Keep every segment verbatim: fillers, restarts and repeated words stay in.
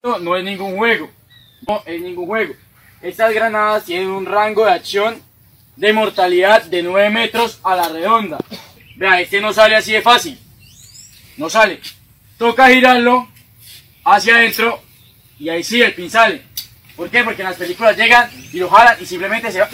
No, no es ningún juego, no es ningún juego. Estas granadas tienen un rango de acción de mortalidad de nueve metros a la redonda. Vea, este no sale así de fácil, no sale. Toca girarlo hacia adentro y ahí sí el pin sale. ¿Por qué? Porque en las películas llegan y lo jalan y simplemente se va.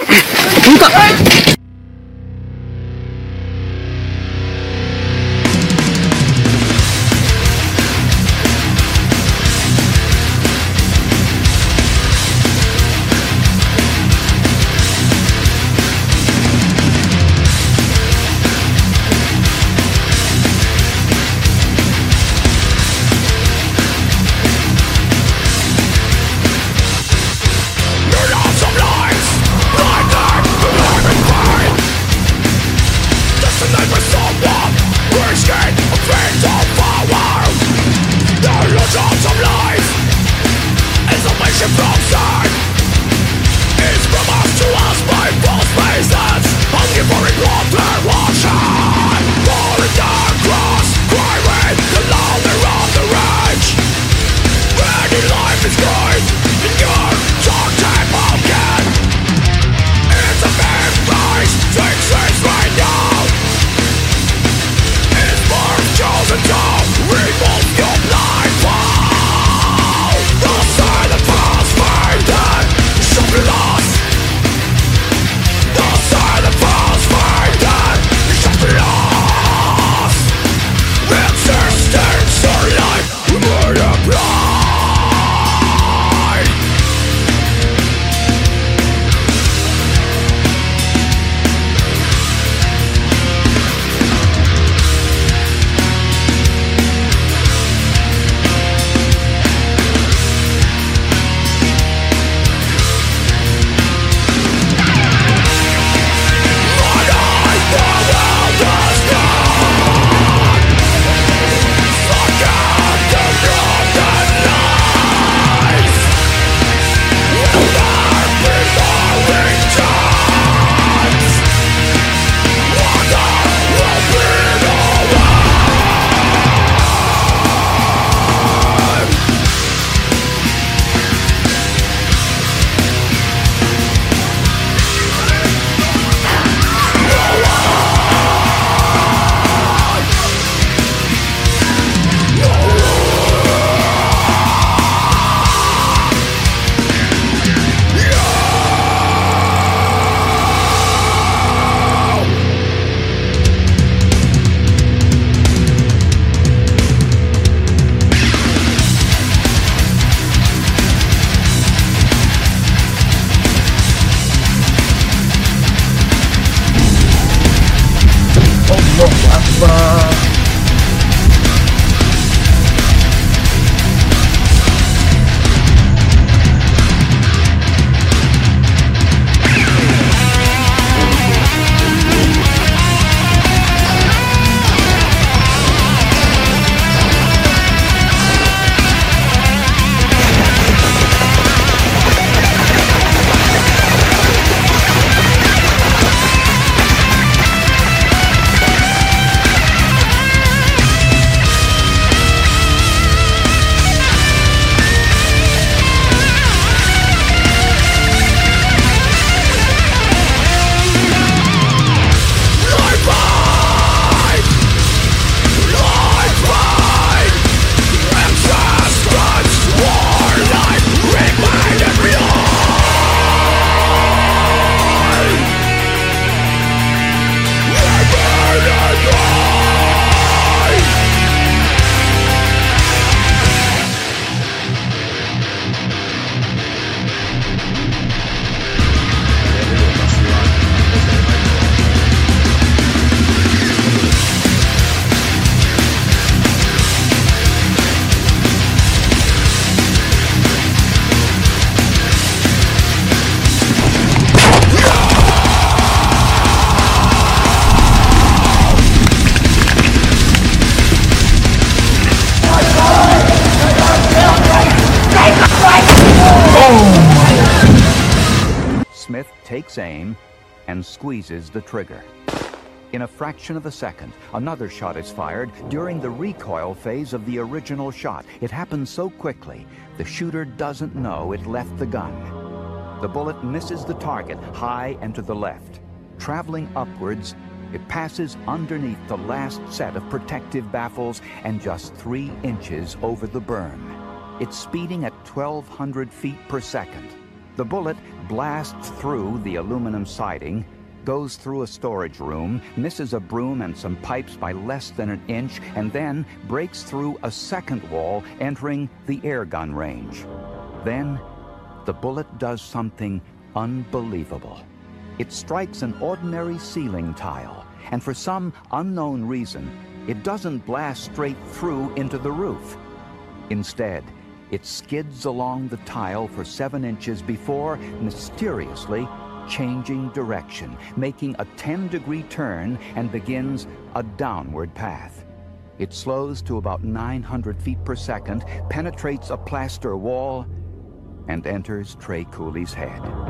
Smith takes aim and squeezes the trigger. In a fraction of a second, another shot is fired during the recoil phase of the original shot. It happens so quickly, the shooter doesn't know it left the gun. The bullet misses the target high and to the left. Traveling upwards, it passes underneath the last set of protective baffles and just three inches over the berm. It's speeding at twelve hundred feet per second. The bullet blasts through the aluminum siding, goes through a storage room, misses a broom and some pipes by less than an inch, and then breaks through a second wall, entering the air gun range. Then, the bullet does something unbelievable. It strikes an ordinary ceiling tile, and for some unknown reason, it doesn't blast straight through into the roof. Instead, it skids along the tile for seven inches before, mysteriously, changing direction, making a ten-degree turn, and begins a downward path. It slows to about nine hundred feet per second, penetrates a plaster wall, and enters Tré Cooley's head.